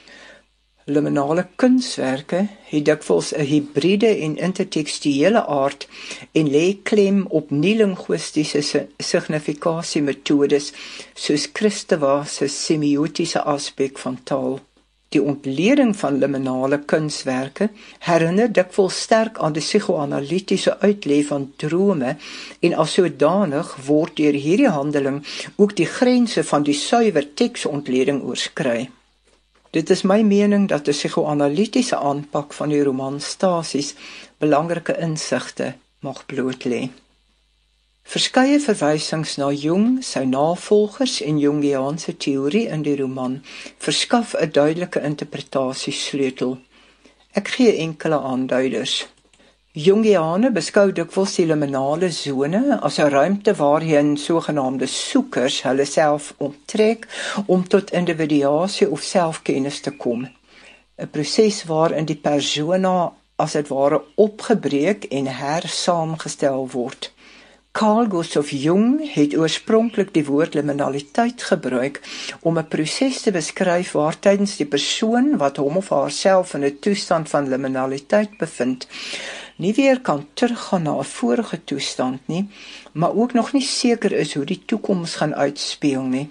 Liminale kunswerke het dikwels 'n hibriede en intertekstuele aard en lê klem op nie-linguistiese signifikasiemetodes soos Christeva se semiotiese aspek van taal. Die ontleding van liminale kunswerke herinner dikwels sterk aan die psigoanalitiese uitlê van drome en as sodanig word deur hierdie handeling ook die grense van die suiwer teksontleding oorskry. Dit is my mening dat die psigoanalitiese aanpak van die roman Stasies belangrike insigte mag blootlê. Verskeie verwysings na Jung, sy navolgers en Jungiaanse teorie in die roman verskaf 'n duidelike interpretasiesleutel. Ek gee enkele aanduiders. Jungiane beskou dikwels die liminale sone as 'n ruimte waarheen sogenaamde soekers hulle self onttrek om tot individuasie of selfkennis te kom. 'n Proses waarin die persona as dit ware opgebreek en hersaamgestel word. Carl Gustav Jung het oorspronklik die woord liminaliteit gebruik om 'n proses te beskryf waar tydens die persoon wat hom of haarself in 'n toestand van liminaliteit bevind, nie weer kan teruggaan na 'n vorige toestand nie, maar ook nog nie seker is hoe die toekoms gaan uitspeel nie.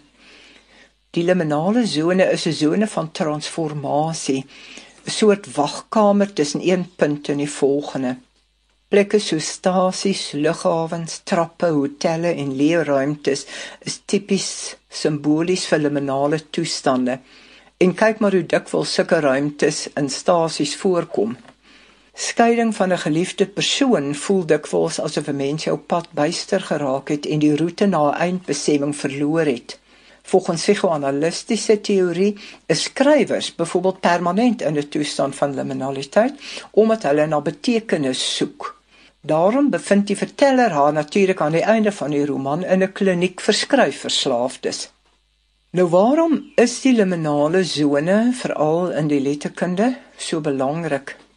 Die liminale sone is 'n sone van transformasie, 'n soort wagkamer tussen een punt en die volgende. Plekke soos stasies, lughawens, trappe, hotelle en leerruimtes is tipies simbolies vir liminale toestande. En kyk maar hoe dikwels sulke ruimtes in stasies voorkom. Skeiding van 'n geliefde persoon voel dikwels asof 'n mens jou pad byster geraak het en die roete na 'n eindbestemming verloor het. Volgens psigoanalistiese teorie is skrywers byvoorbeeld permanent in 'n toestand van liminaliteit omdat hulle na betekenis soek. Daarom bevind die verteller haar natuurlik aan die einde van die roman in 'n kliniek vir skryfverslaafdes. Nou waarom is die liminale sone veral in die letterkunde so belangrik?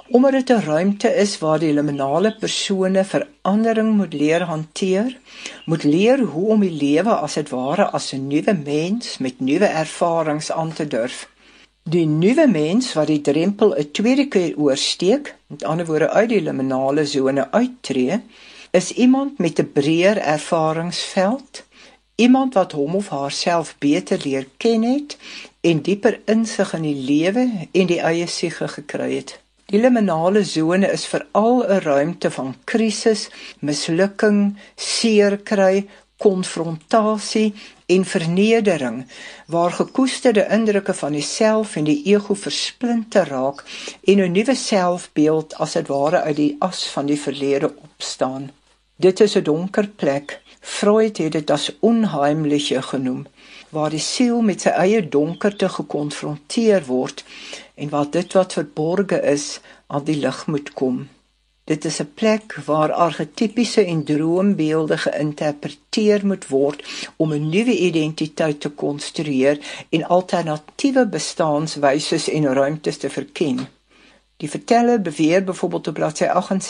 Omdat dit 'n ruimte is waar die liminale persone verandering moet leer hanteer, moet leer hoe om die lewe as dit ware as 'n nuwe mens met nuwe ervarings aan te durf. Die nuwe mens wat die drempel 'n tweede keer oorsteek, met ander woorde uit die liminale sone uittreë, is iemand met 'n breër ervaringsveld, iemand wat hom of haarself beter leer ken het en dieper insig in die lewe en die eie siege gekry het. Die liminale sone is veral 'n ruimte van krisis, mislukking, seerkry, konfrontasie en vernedering, waar gekoesterde indrukke van die self en die ego versplinter raak en 'n nuwe selfbeeld as dit ware uit die as van die verlede opstaan. Dit is 'n donker plek. Freud het dit as onheimliche genoem, waar die siel met sy eie donkerte gekonfronteer word en waar dit wat verborge is aan die lig moet kom. Dit is 'n plek waar archetypiese en droombeelde geïnterpreteer moet word om 'n nuwe identiteit te konstrueer en alternatiewe bestaanswyses en ruimtes te verken. Die verteller beweer byvoorbeeld op bladsy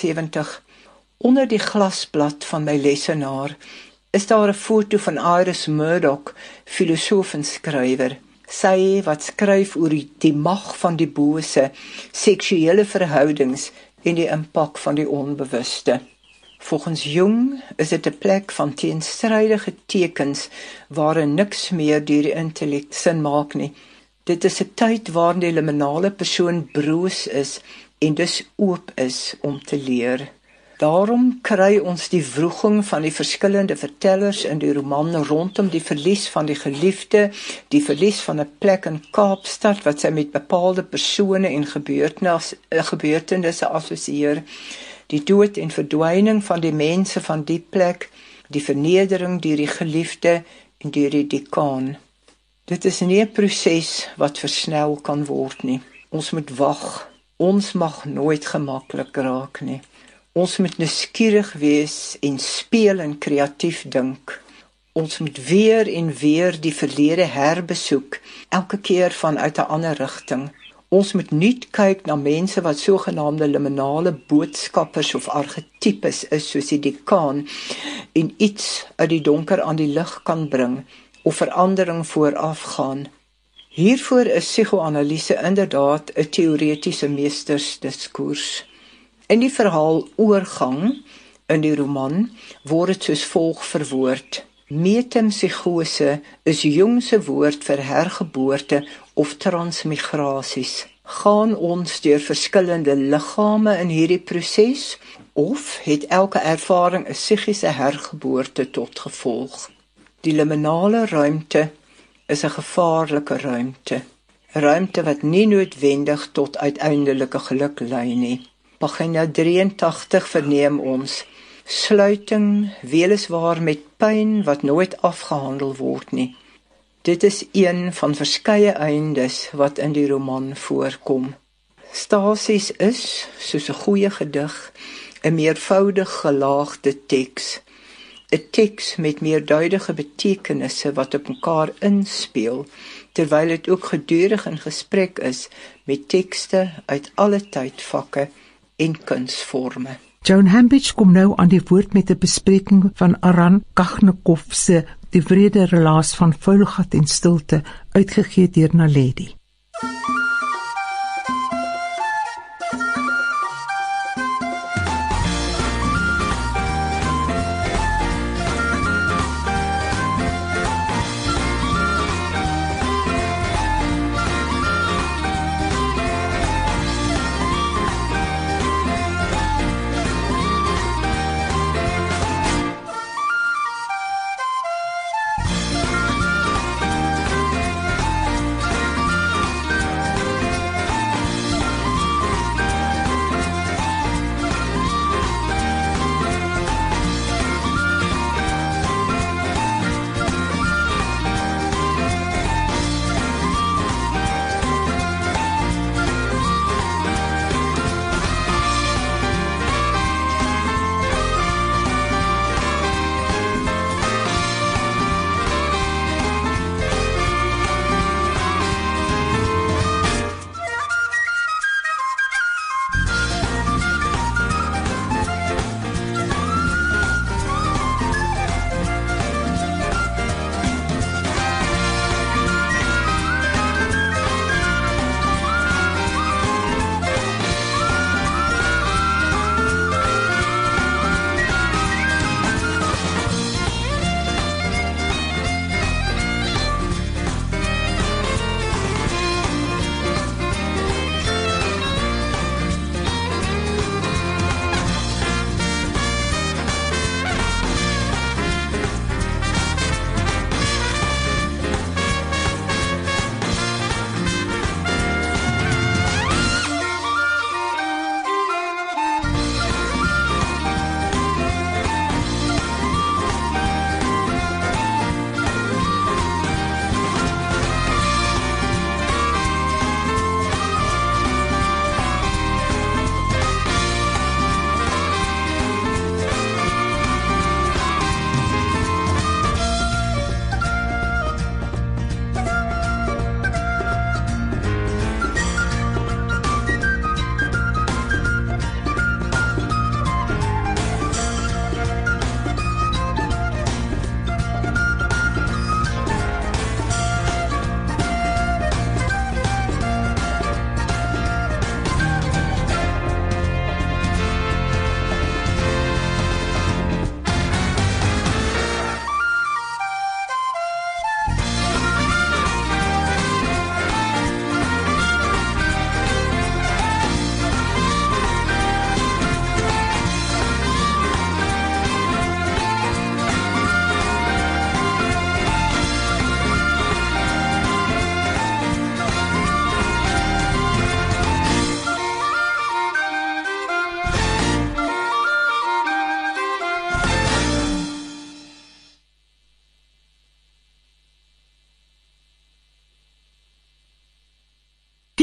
78: onder die glasblad van my lesenaar is daar 'n foto van Iris Murdoch, filosoof en skrywer. Sy wat skryf oor die mag van die bose, seksuele verhoudings en die impak van die onbewuste. Volgens Jung is dit 'n plek van teenstrydige tekens waarin niks meer deur die intellek sin maak nie. Dit is 'n tyd waarin die liminale persoon broos is en dus oop is om te leer. Daarom kry ons die wroging van die verskillende vertellers in die roman rondom die verlies van die geliefde, die verlies van 'n plek in Kaapstad wat sy met bepaalde persone en gebeurtenisse assosieer, die dood en verdwyning van die mense van die plek, die vernedering deur die geliefde en deur die dekaan. Dit is nie 'n proses wat versnel kan word nie. Ons moet wag. Ons mag nooit gemaklik raak nie. Ons moet nuuskierig wees en speel en kreatief dink. Ons moet weer en weer die verlede herbesoek, elke keer vanuit 'n ander rigting. Ons moet nuut kyk na mense wat sogenaamde liminale boodskappers of archetypes is, soos die dekaan, en iets uit die donker aan die lig kan bring, of verandering voorafgaan. Hiervoor is psigoanalise inderdaad 'n teoretiese meestersdiskoers. In die verhaal Oorgang, in die roman, word dit soos volg verwoord. Metempsykose is Jung se woord vir hergeboorte of transmigrasies. Gaan ons deur verskillende liggame in hierdie proses, of het elke ervaring 'n psigiese hergeboorte tot gevolg? Die liminale ruimte is 'n gevaarlike ruimte. 'n Ruimte wat nie noodwendig tot uiteindelike geluk lei nie. Pagina 83 verneem ons: sluiting, weliswaar met pyn wat nooit afgehandel word nie. Dit is een van verskeie eindes wat in die roman voorkom. Stasies is, soos 'n goeie gedig, 'n meervoudig gelaagde teks. 'n Teks met meerduidige betekenisse wat op mekaar inspeel, terwyl dit ook gedurig in gesprek is met tekste uit alle tydvakke en kunsvorme. Joan Hambidge kom nou aan die woord met 'n bespreking van Aran Kachnikov se Die wrede relaas van Vuilgat en stilte, uitgegee deur Naledi.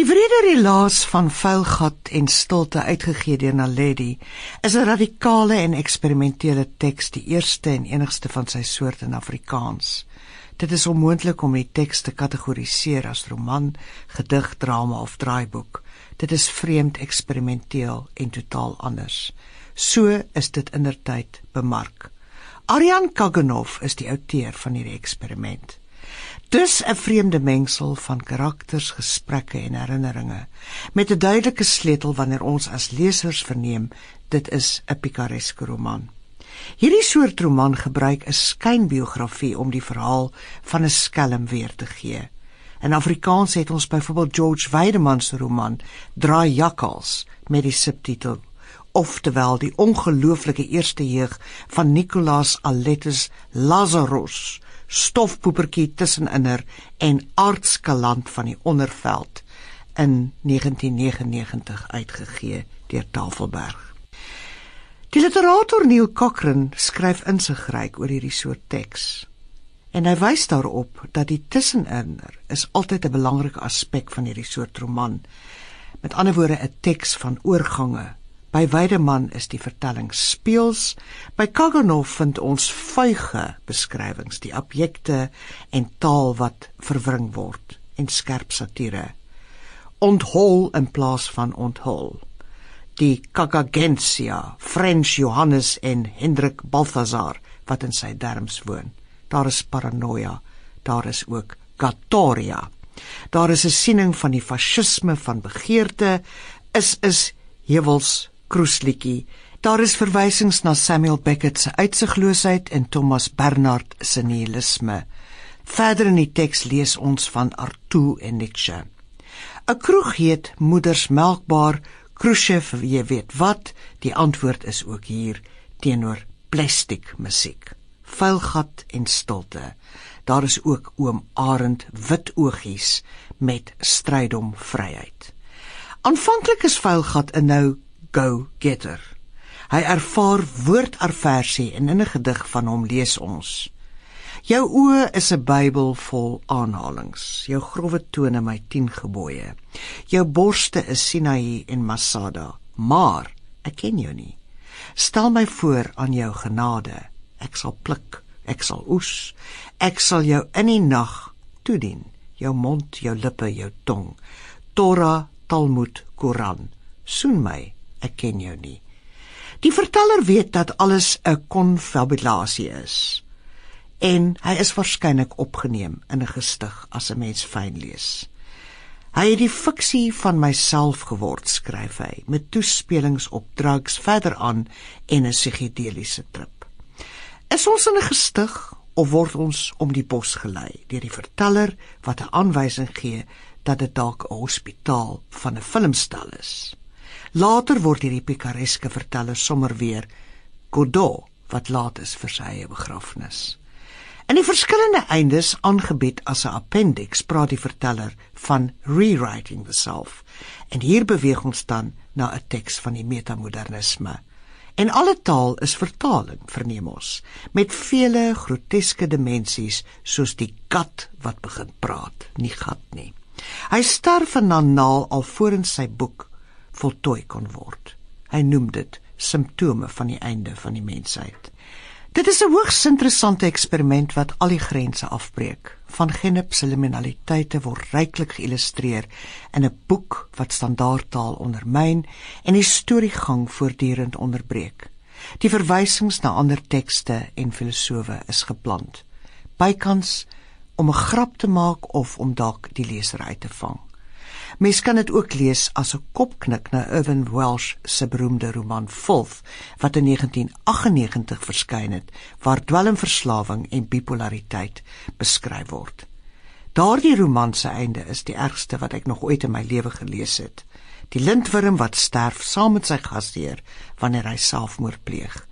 Die wrede relaas van Vuilgat en Stilte, uitgegee deur Naledi, is 'n radikale en eksperimentele teks, die eerste en enigste van sy soort in Afrikaans. Dit is onmoontlik om die teks te kategoriseer as roman, gedig, drama of draaiboek. Dit is vreemd, eksperimenteel en totaal anders. So is dit indertyd bemark. Arjan Kaganov is die outeur van hierdie eksperiment. Dus 'n vreemde mengsel van karakters, gesprekke en herinneringe, met 'n duidelike sleutel wanneer ons as lesers verneem, dit is 'n pikareske roman. Hierdie soort roman gebruik 'n skynbiografie om die verhaal van 'n skelm weer te gee. In Afrikaans het ons byvoorbeeld George Weideman se roman Draai Jakkals met die subtitel, oftewel die ongelooflike eerste jeug van Nicolaas Alettes Lazarus, stofpoepertjie tusseninner en aardskalant van die onderveld, in 1999 uitgegee deur Tafelberg. Die literator Neil Cochrane skryf insigryk oor hierdie soort teks, en hy wys daarop dat die tusseninner is altyd 'n belangrike aspek van hierdie soort roman. Met ander woorde, 'n teks van oorgange. By Weideman is die vertelling speels, by Kaganov vind ons vuige beskrywings, die objekte en taal wat verwring word, en skerp satire. Onthul in plaas van onthul. Die Kagagensia, French Johannes en Hendrik Balthazar, wat in sy derms woon. Daar is paranoia, daar is ook Gatoria. Daar is 'n siening van die fascisme van begeerte, is hewels kroesliedjie. Daar is verwysings na Samuel Beckett se uitsigloosheid en Thomas Bernhard se nihilisme. Verder in die teks lees ons van Artaud en Nietzsche. 'n Kroeg heet Moeders Melkbaar, Khrushchev, jy weet wat, die antwoord is ook hier teenoor plastic musiek. Vuilgat en Stilte. Daar is ook oom Arend wit oogies met stryd om vryheid. Aanvanklik is Vuilgat 'n nou go-getter. Hy ervaar woordaversie en in 'n gedig van hom lees ons: Jou oë is 'n Bybel vol aanhalings, jou grove tone my 10 gebooie. Jou borste is Sinaï en Masada, maar ek ken jou nie. Stel my voor aan jou genade, ek sal pluk, ek sal oes, ek sal jou in die nag toedien, jou mond, jou lippe, jou tong. Torah, Talmud, Koran, soen my, ek ken jou nie. Die verteller weet dat alles 'n konfabulasie is, en hy is waarskynlik opgeneem in 'n gestig as 'n mens fyn lees. Hy het die fiksie van myself geword, skryf hy, met toespelings op drugs verder aan en 'n psigedeliese trip. Is ons in 'n gestig of word ons om die bos gelei deur die verteller wat 'n aanwysing gee dat dit dalk 'n hospitaal van 'n filmstel is? Later word hierdie pikareske verteller sommer weer Godot, wat laat is vir sy eie begrafnis. In die verskillende eindes aangebied as 'n appendix praat die verteller van rewriting the self, en hier beweeg ons dan na 'n teks van die metamodernisme. En alle taal is vertaling, verneem ons, met vele groteske dimensies, soos die gat wat begin praat, nie gat nie. Hy sterf in Nanaal alvorens sy boek voltooi kon word. Hy noem dit simptome van die einde van die mensheid. Dit is 'n hoogs interessante eksperiment wat al die grense afbreek. Van Gennep se liminaliteite word ryklik geïllustreer in 'n boek wat standaardtaal ondermyn en die storiegang voortdurend onderbreek. Die verwysings na ander tekste en filosowe is geplant, bykans om 'n grap te maak of om dalk die leser uit te vang. Mens kan dit ook lees as 'n kopknik na Irvin Welsh se beroemde roman Filth, wat in 1998 verskyn het, waar dwelmverslawing en bipolariteit beskryf word. Daardie roman se einde is die ergste wat ek nog ooit in my lewe gelees het. Die lintworm wat sterf saam met sy gasheer wanneer hy selfmoord pleeg.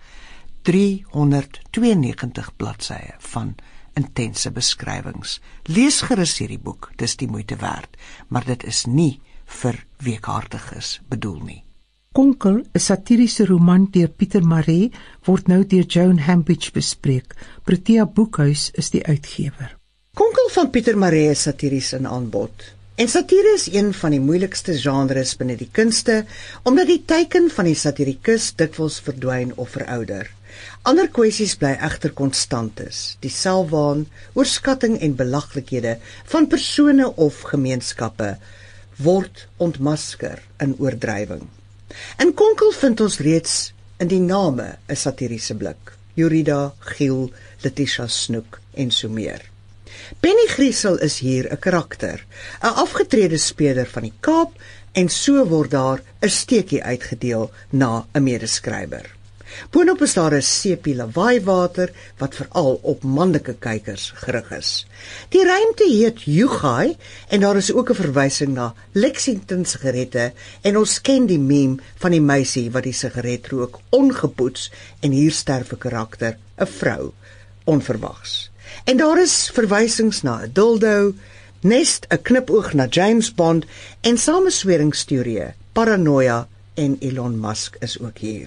392 bladsye van intense beskrywings. Lees gerus hierdie boek, dis die moeite werd, maar dit is nie vir weekhartiges bedoel nie. Konkel, 'n satiriese roman deur Pieter Maree, word nou deur Joan Hambidge bespreek. Protea Boekhuis is die uitgewer. Konkel van Pieter Maree is satiries in aanbod. En satire is een van die moeilikste genres binne die kunste, omdat die teiken van die satirikus dikwels verdwyn of verouder. Ander kwessies bly egter konstantes, die selfwaan, oorskatting en belaglikhede van persone of gemeenskappe word ontmasker in oordrywing. In Konkel vind ons reeds in die name 'n satiriese blik, Jorida, Giel, Letitia Snoek en so meer. Penny Griesel is hier 'n karakter, 'n afgetrede speler van die Kaap, en so word daar 'n steekie uitgedeel na 'n medeskrywer. Boonop is daar 'n sepie lawaaiwater wat veral op manlike kykers gerig is. Die ruimte heet Yugai en daar is ook 'n verwysing na Lexington sigarette en ons ken die meme van die meisie wat die sigaret rook ongepoets en hier sterf 'n karakter, 'n vrou, onverwags. En daar is verwysings na 'n dildo, Nest 'n knipoog na James Bond en samesweringsteorieë, paranoia en Elon Musk is ook hier.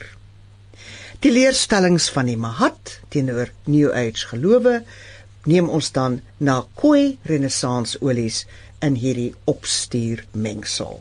Die leerstellings van die Mahat teenoor New Age gelowe neem ons dan na Koi Renaissance olies in hierdie opstuurmengsel.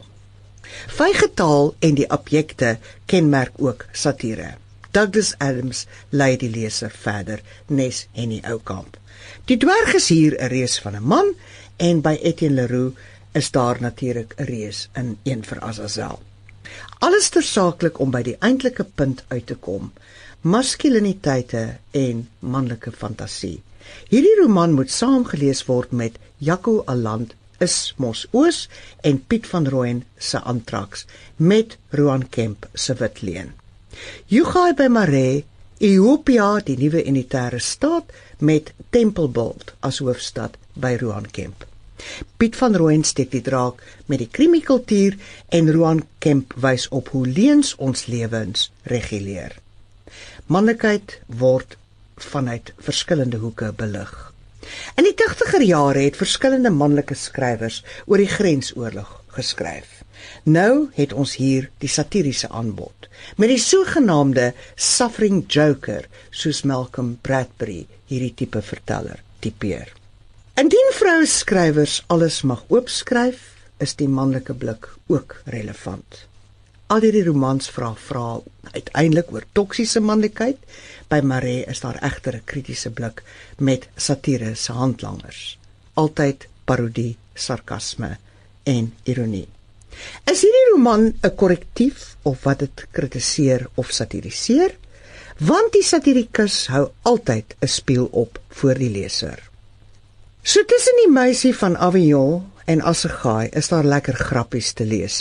Vygetaal en die objekte kenmerk ook satire. Douglas Adams lei die leser verder, Nes Henny Oukamp. Die dwerg is hier 'n reus van 'n man en by Etienne Leroux is daar natuurlik 'n reus in een vir Azazel. Alles tersaaklik om by die eintlike punt uit te kom, maskuliniteite en manlike fantasie. Hierdie roman moet saamgelees word met Jaco Aland, Is Mos Oos en Piet van Rooyen se Antrax met Roan Kemp se Witleen. Yugai by Maree, Ethiopia, die nuwe unitêre staat met Tempelbult as hoofstad by Roan Kemp. Piet van Rooyen steek die draak met die krimikultuur en Roan Kemp wys op hoe leuns ons lewens reguleer. Manlikheid word vanuit verskillende hoeke belig. In die 80er jare het verskillende manlike skrywers oor die grensoorlog geskryf. Nou het ons hier die satiriese aanbod, met die sogenaamde suffering joker, soos Malcolm Bradbury hierdie tipe verteller tipeer. Indien vrouskrywers alles mag oopskryf, is die manlike blik ook relevant. Al hierdie romans vra uiteindelik oor toksiese manlikheid. By Maree is daar egter 'n kritiese blik met satire se handlangers. Altyd parodie, sarkasme en ironie. Is hierdie roman 'n korrektief of wat dit kritiseer of satiriseer? Want die satirikus hou altyd 'n spieël op voor die leser. So tussen die meisie van Avignon en Assegaai is daar lekker grappies te lees.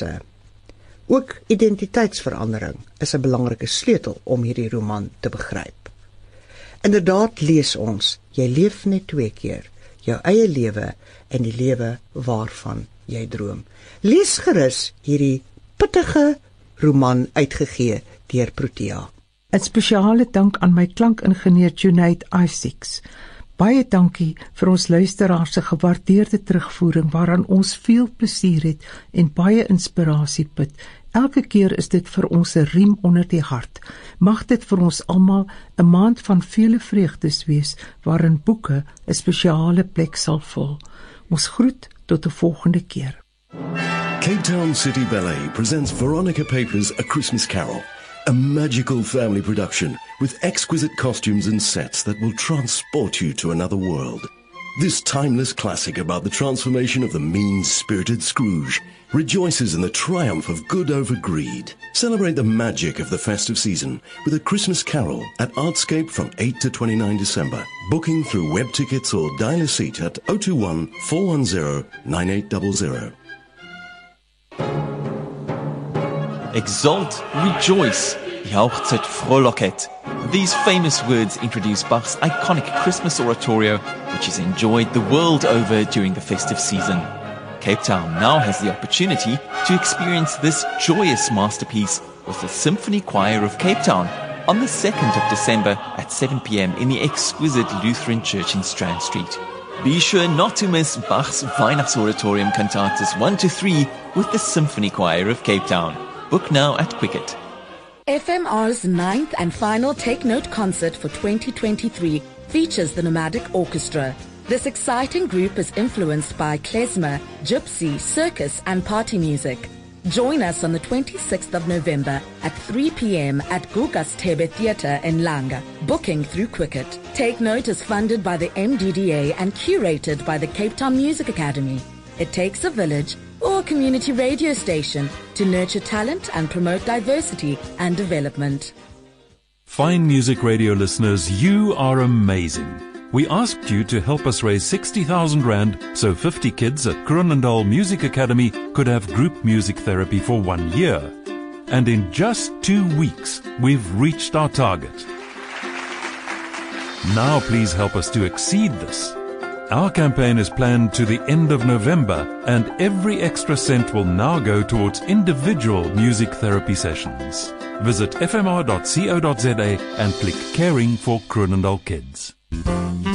Ook identiteitsverandering is 'n belangrike sleutel om hierdie roman te begryp. Inderdaad lees ons, jy leef net 2 keer, jou eie lewe en die lewe waarvan jy droom. Lees gerus hierdie pittige roman uitgegee deur Protea. 'n Spesiale dank aan my klankingenieur Junaid Isaacs. Baie dankie vir ons luisteraars se gewaardeerde terugvoering waaraan ons veel plesier het en baie inspirasie put. Elke keer is dit vir ons 'n riem onder die hart. Mag dit vir ons almal 'n maand van vele vreugdes wees waarin boeke 'n spesiale plek sal vul. Ons groet tot 'n volgende keer. Cape Town City Ballet presents Veronica Paper's A Christmas Carol, a magical family production with exquisite costumes and sets that will transport you to another world. This timeless classic about the transformation of the mean-spirited Scrooge rejoices in the triumph of good over greed. Celebrate the magic of the festive season with A Christmas Carol at Artscape from 8 to 29 December. Booking through web tickets or dial a seat at 021 410 9800. Exult, rejoice, jauchzet, frohlocket. These famous words introduce Bach's iconic Christmas oratorio, which is enjoyed the world over during the festive season. Cape Town now has the opportunity to experience this joyous masterpiece with the Symphony Choir of Cape Town on the 2nd of December at 7 p.m. in the exquisite Lutheran Church in Strand Street. Be sure not to miss Bach's Weihnachtsoratorium Cantatas 1 to 3 with the Symphony Choir of Cape Town. Book now at Quicket. FMR's 9th and final Take Note concert for 2023 features the Nomadic Orchestra. This exciting group is influenced by klezmer, gypsy, circus and party music. Join us on the 26th of November at 3 p.m. at Gugas Tebe Theatre in Langa. Booking through Quicket. Take Note is funded by the MDDA and curated by the Cape Town Music Academy. It takes a village or a community radio station to nurture talent and promote diversity and development. Fine Music Radio listeners, you are amazing. We asked you to help us raise 60,000 Rand so 50 kids at Kronendal Music Academy could have group music therapy for 1 year. And in just 2 weeks, we've reached our target. Now please help us to exceed this. Our campaign is planned to the end of November, and every extra cent will now go towards individual music therapy sessions. Visit fmr.co.za and click Caring for Kronendal Kids.